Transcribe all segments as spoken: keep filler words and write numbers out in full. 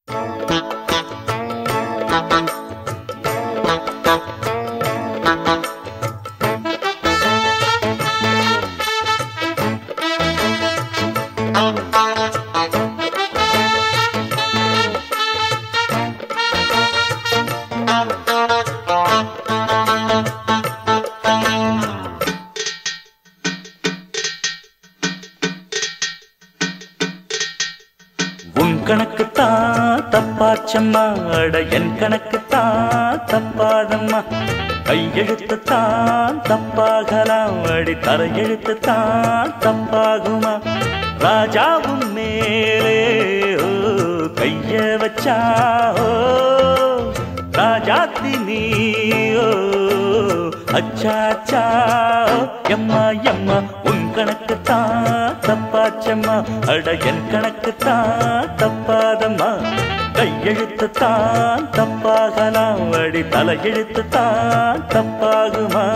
உன் கணக்குத்தான் தப்பாச்சம்மா, அட என் கணக்குத்தான் தப்பாதம்மா. கையெழுத்துத்தான் தப்பாகலாம், அடி தலையெழுத்துத்தான் தப்பாகுமா. ராஜாவும் மேலே ஓ கைய வச்சா ஓ ராஜாத்தி நீயோ அச்சாச்சா எம்மா எம்மா. உன் கணக்குத்தான் தப்பாச்சம்மா, அட என் கணக்குத்தான் தப்பாதம்மா. கையெழுத்துத்தான் தப்பாகலாம், அடி தலையெழுத்துத்தான் தப்பாகுமா.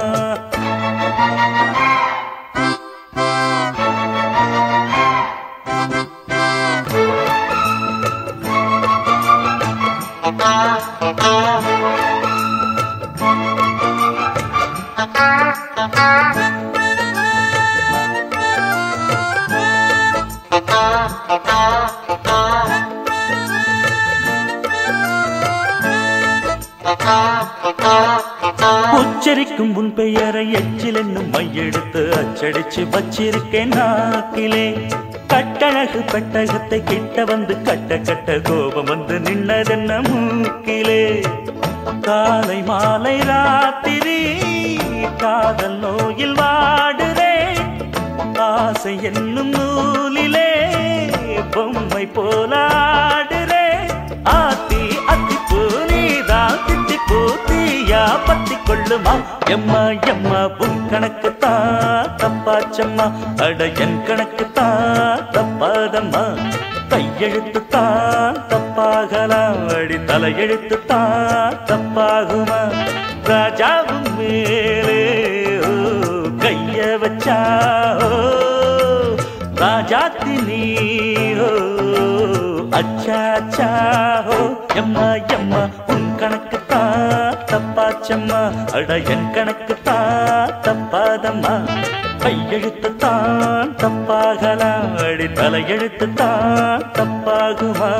உச்சரிக்கும் உன் பெயரை எச்சில் என்னும் மையெடுத்து அச்சடிச்சு வச்சிருக்கேன் நாக்கிலே. கட்டழகு பெட்டகத்தை கிட்ட வந்து கட்ட கட்ட கோபம் வந்து நின்னதென்ன மூக்கிலே. காலை மாலை ராத்திரி காதல் நோயில் வாடுறே. ஆசை என்னும் நூலிலே பொம்மை போலாடுறே. ஆத்தி அத்தி பூனிதான் தித்தி பூத்தியா பத்தி கொள்ளுமா. எம்மா எம்மா உன் கணக்குத்தான் தப்பாச்சம்மா, அட என் கணக்குத்தான் தப்பாதம்மா. கையெழுத்துத்தான் தப்பாகலாம், அடி தலையெழுத்துத்தான் தப்பாகுமா. ராஜாவும் மேலே ஓ கைய வச்சா ஓ ராஜாத்தி நீயோ அச்சாச்சா ஓ எம்மா எம்மா. உன் கணக்குத்தான் தப்பாச்சம்மா, அட என் கணக்குத்தான் தப்பாதம்மா. கையெழுத்துத்தான் தப்பாகலாம், அடி தலையெழுத்துத்தான் தப்பாகுமா.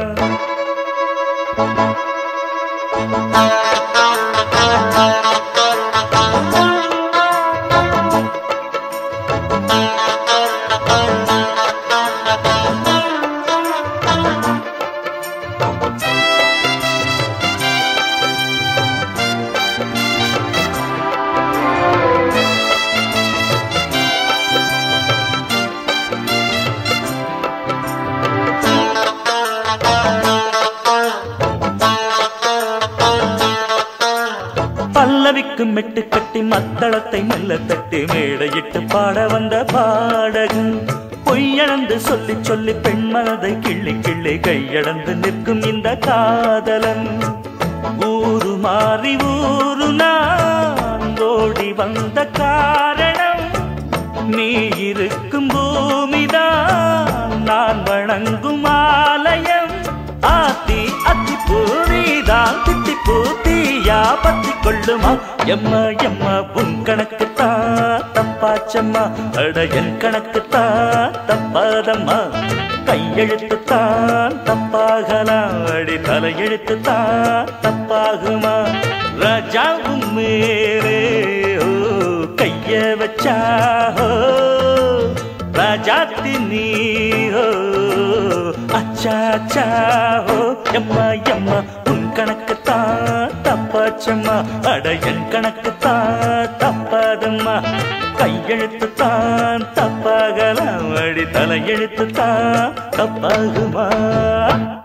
பல்லவிக்கு மெட்டு கட்டி மத்தளத்தை மெல்ல தட்டி மேடையிட்டு பாட வந்த பாடகன். பொய்யளந்து சொல்லி சொல்லி பெண் மனதை கிள்ளி கிள்ளி கையளந்து நிற்கும் இந்த காதலன். ஊரு மாறி ஊரு நான் ஓடி வந்த காரணம். நீ இருக்கும் பூமிதான் நான் வணங்கும் ஆலயம். ஆத்தி அத்தி பூரிதான் தித்தி பூத்தியா பத்தி கொள்ளுமா. எம்மா எம்மா உன் கணக்குத்தான் தப்பாச்சம்மா, அட என் கணக்குத்தான் தப்பாதம்மா. கையெழுத்துத்தான் தப்பாகலாம், அடி தலையெழுத்துத்தான் தப்பாகுமா. ராஜாவும் மேலே ஓ கைய வச்சா ஓ ராஜாத்தி நீயோ அச்சாச்சா ஓ எம்மா எம்மா. உன் கணக்குத்தான் தப்பாச்சம்மா, அட என் கணக்குத்தான் தப்பாதம்மா. கையெழுத்துத்தான் தப்பாகலாம், அடி தலையெழுத்துத்தான் தப்பாகுமா.